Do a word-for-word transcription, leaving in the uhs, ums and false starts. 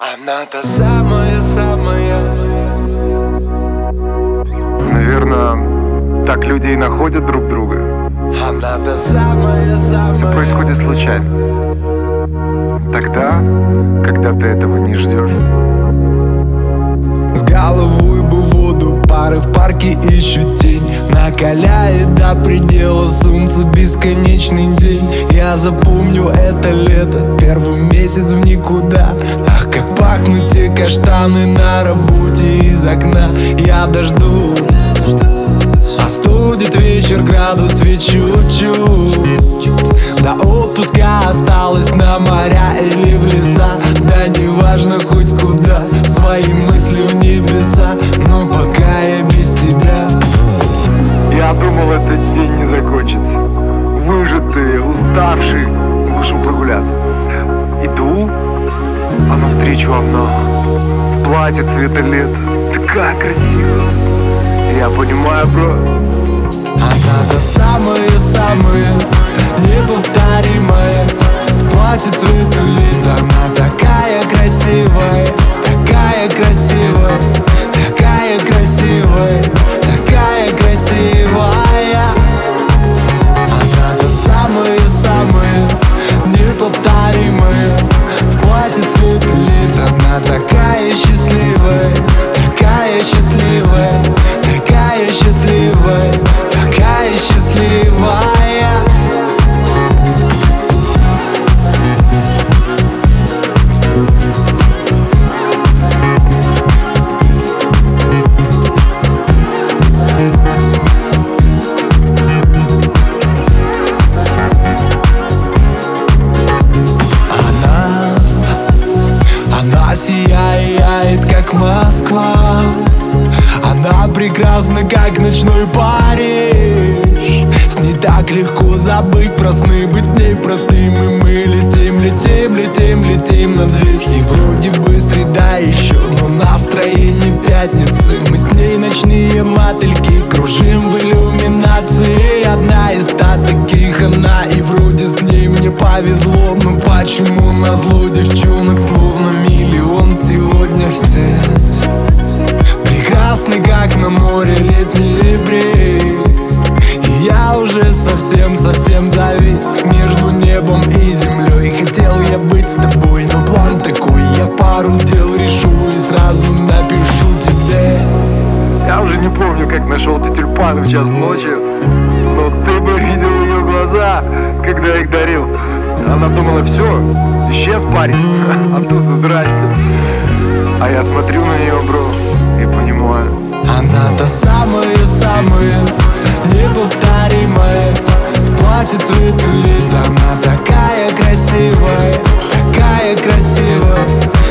Она та самая-самая. Наверное, так люди и находят друг друга. Она та самая-самая. Все происходит случайно. Тогда, когда ты этого не ждешь. С головой бы в воду, пары в парке ищут тень. Накаляет до предела солнце, бесконечный день. Я запомню это лето, первый месяц в никуда. Ах, как пахнут те каштаны на работе из окна. Я дождусь, остудит вечер градус ведь чуть-чуть. До отпуска осталось на моря или в леса. Да неважно хоть куда, свои мысли в небеса. Но пока я без тебя. Я думал, этот день не закончится. Выжатый, уставший, вышел прогуляться. Иду, а навстречу она в платье цвета лета. Такая красивая. Я понимаю, бро. Она та самая-самая, неповторимая. В платье цвета лета. Она такая красивая, такая красивая, такая красивая, такая красивая. Она та самая-самая, неповторимая. В платье цвета лета. Она такая счастливая, такая счастливая, такая счастливая, такая счастливая. Она сияет, как Москва. Она прекрасна, как ночной Париж. С ней так легко забыть про сны, быть с ней простым. И мы летим, летим, летим, летим над дверь. И вроде бы среда еще, но настроение пятницы. Мы с ней ночные мотыльки, кружим в иллюминации. Одна из ста таких она, и вроде с ней мне повезло. Но почему назло девчонок словно миллион сегодня все прекрасны, как на море летний бриз. И я уже совсем-совсем завис между небом и землей. Хотел я быть с тобой, но план такой: я пару дел решу и сразу напишу тебе. Я уже не помню, как нашел эти тюльпаны в час ночи, но ты бы видел ее глаза, когда я их дарил. Она думала, все, исчез парень, а тут здрасте. А я смотрю на нее, бро, и понимаю. Она та самая-самая, неповторимая. В платье цвета лета. Она такая красивая, такая красивая,